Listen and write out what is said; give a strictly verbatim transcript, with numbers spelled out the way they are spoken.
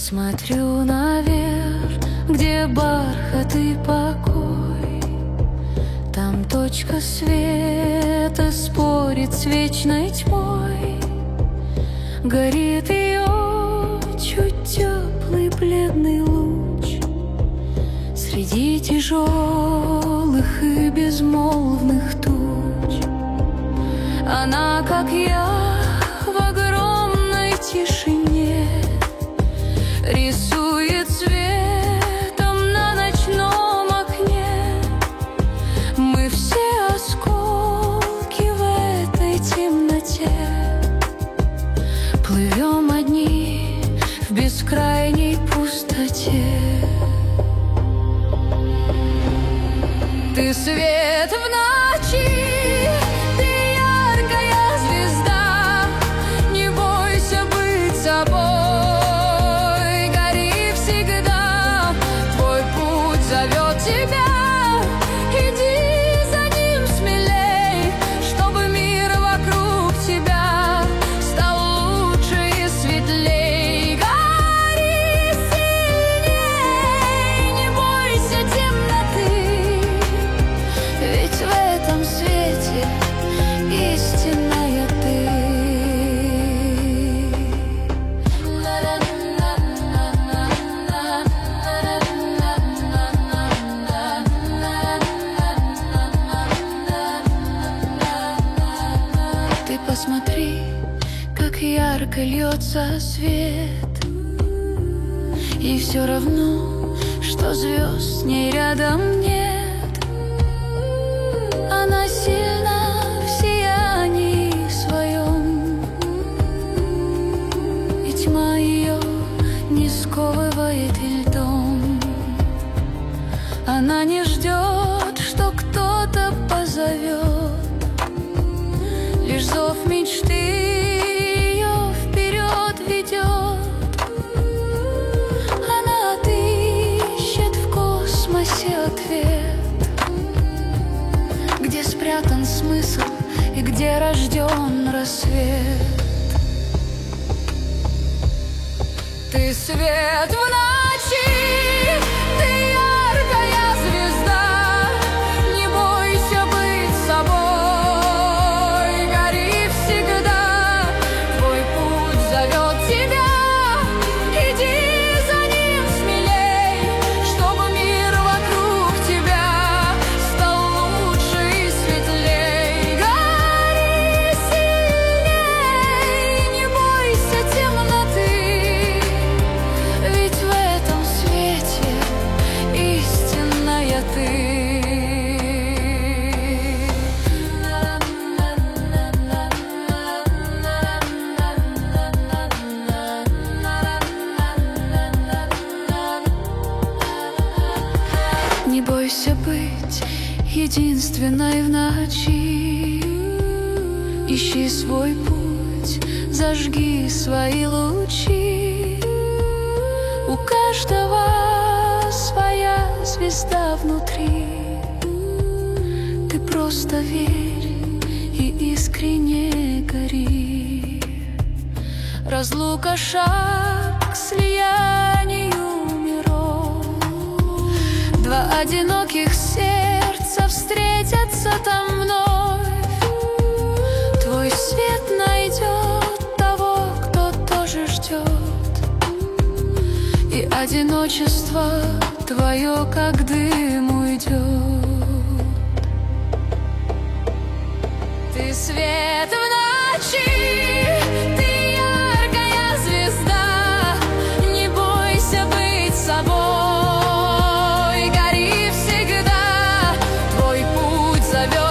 Смотрю наверх, где бархат и покой. Там точка света спорит с вечной тьмой. Горит ее чуть теплый бледный луч среди тяжелых и безмолвных туч. Она, как я, в огромной тишине рисует цветом на ночном окне. Мы все осколки в этой темноте, плывем одни в бескрайней пустоте. Ты свет в ночи, ты яркая звезда, не бойся быть собой. Тебя, иди за ним смелей, чтобы мир вокруг тебя стал лучше и светлей. Гори сильней, не бойся темноты, ведь в этом свете истинная ты. Посмотри, как ярко льется свет, и все равно, что звезд с ней рядом нет. Она сильна в сиянии своем, и тьма ее не сковывает льдом. Она не ждет, что кто-то позовет, лишь зов мечты ее вперед ведет. Она отыщет в космосе ответ, где спрятан смысл и где рожден рассвет. Ты свет в ночи, ты яркая звезда, не бойся быть собой. Не бойся быть единственной в ночи. Ищи свой путь, зажги свои лучи. У каждого своя звезда внутри. Ты просто верь и искренне гори. Разлука — шаг к слиянию миров. Два одиноких сердца встретятся там вновь. Твой свет найдет того, кто тоже ждет, и одиночество твое, как дым, уйдет. Ты свет в ночи, ты яркая звезда, не бойся быть собой. Гори всегда, твой путь зовет.